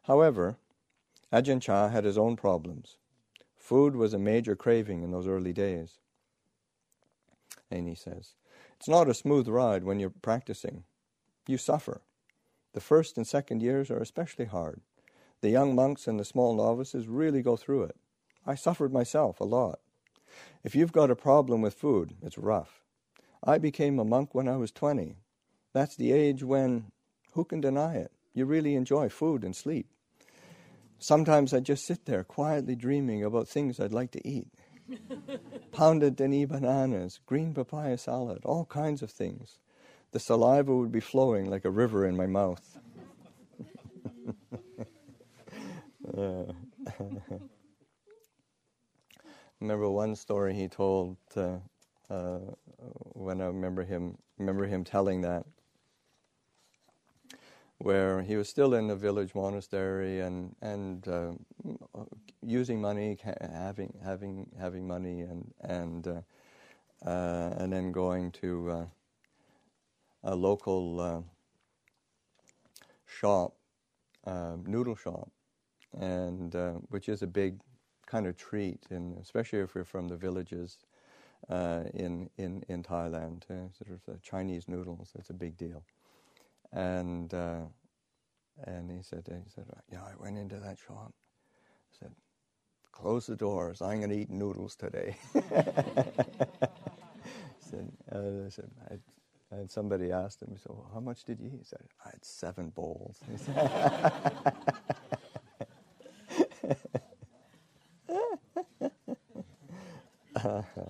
However, Ajahn Chah had his own problems. Food was a major craving in those early days. And he says, it's not a smooth ride when you're practicing. You suffer. The first and second years are especially hard. The young monks and the small novices really go through it. I suffered myself a lot. If you've got a problem with food, it's rough. I became a monk when I was 20. That's the age when, who can deny it, you really enjoy food and sleep. Sometimes I just sit there quietly dreaming about things I'd like to eat. Pounded Dani bananas, green papaya salad, all kinds of things. The saliva would be flowing like a river in my mouth. Remember one story he told when I remember him telling that, where he was still in the village monastery and using money, having money, and then going to a local shop, noodle shop, and which is a big kind of treat, and especially if you're from the villages in Thailand, sort of the Chinese noodles. It's a big deal. And he said, yeah, I went into that shop. I said, close the doors. I'm going to eat noodles today. And somebody asked him, so well, how much did you eat? He said, I had 7 bowls. He said,